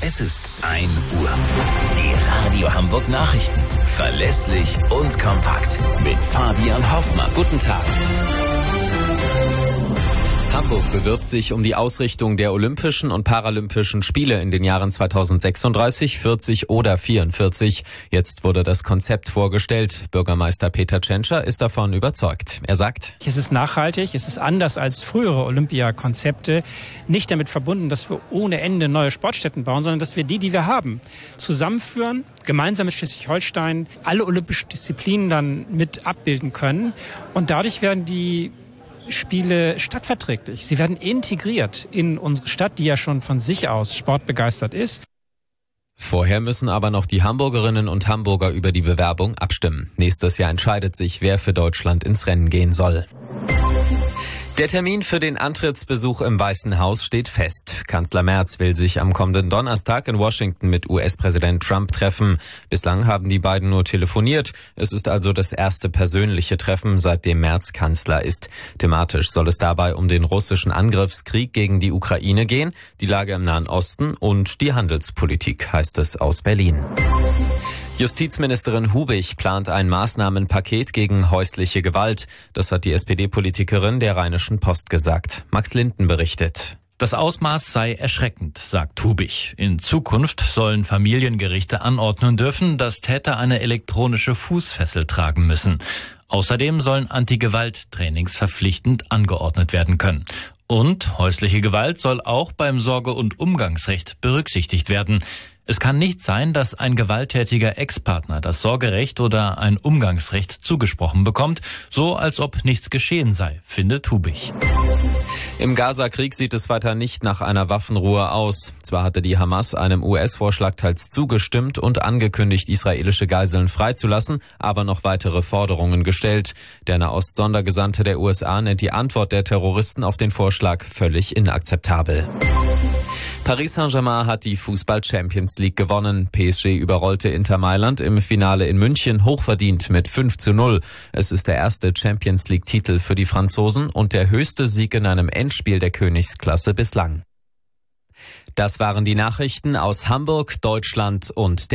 Es ist 1 Uhr. Die Radio Hamburg Nachrichten. Verlässlich und kompakt. Mit Fabian Hoffmann. Guten Tag. Hamburg bewirbt sich um die Ausrichtung der Olympischen und Paralympischen Spiele in den Jahren 2036, 40 oder 44. Jetzt wurde das Konzept vorgestellt. Bürgermeister Peter Tschentscher ist davon überzeugt. Er sagt: Es ist nachhaltig, es ist anders als frühere Olympiakonzepte. Nicht damit verbunden, dass wir ohne Ende neue Sportstätten bauen, sondern dass wir die wir haben, zusammenführen, gemeinsam mit Schleswig-Holstein alle olympischen Disziplinen dann mit abbilden können. Und dadurch werden die Spiele stadtverträglich. Sie werden integriert in unsere Stadt, die ja schon von sich aus sportbegeistert ist. Vorher müssen aber noch die Hamburgerinnen und Hamburger über die Bewerbung abstimmen. Nächstes Jahr entscheidet sich, wer für Deutschland ins Rennen gehen soll. Der Termin für den Antrittsbesuch im Weißen Haus steht fest. Kanzler Merz will sich am kommenden Donnerstag in Washington mit US-Präsident Trump treffen. Bislang haben die beiden nur telefoniert. Es ist also das erste persönliche Treffen, seitdem Merz Kanzler ist. Thematisch soll es dabei um den russischen Angriffskrieg gegen die Ukraine gehen, die Lage im Nahen Osten und die Handelspolitik, heißt es aus Berlin. Justizministerin Hubich plant ein Maßnahmenpaket gegen häusliche Gewalt. Das hat die SPD-Politikerin der Rheinischen Post gesagt. Max Linden berichtet. Das Ausmaß sei erschreckend, sagt Hubich. In Zukunft sollen Familiengerichte anordnen dürfen, dass Täter eine elektronische Fußfessel tragen müssen. Außerdem sollen Anti-Gewalt-Trainings verpflichtend angeordnet werden können. Und häusliche Gewalt soll auch beim Sorge- und Umgangsrecht berücksichtigt werden. Es kann nicht sein, dass ein gewalttätiger Ex-Partner das Sorgerecht oder ein Umgangsrecht zugesprochen bekommt, so als ob nichts geschehen sei, findet Hubich. Im Gaza-Krieg sieht es weiter nicht nach einer Waffenruhe aus. Zwar hatte die Hamas einem US-Vorschlag teils zugestimmt und angekündigt, israelische Geiseln freizulassen, aber noch weitere Forderungen gestellt. Der Nahost-Sondergesandte der USA nennt die Antwort der Terroristen auf den Vorschlag völlig inakzeptabel. Paris Saint-Germain hat die Fußball-Champions League gewonnen. PSG überrollte Inter Mailand im Finale in München hochverdient mit 5:0. Es ist der erste Champions League-Titel für die Franzosen und der höchste Sieg in einem Endspiel der Königsklasse bislang. Das waren die Nachrichten aus Hamburg, Deutschland und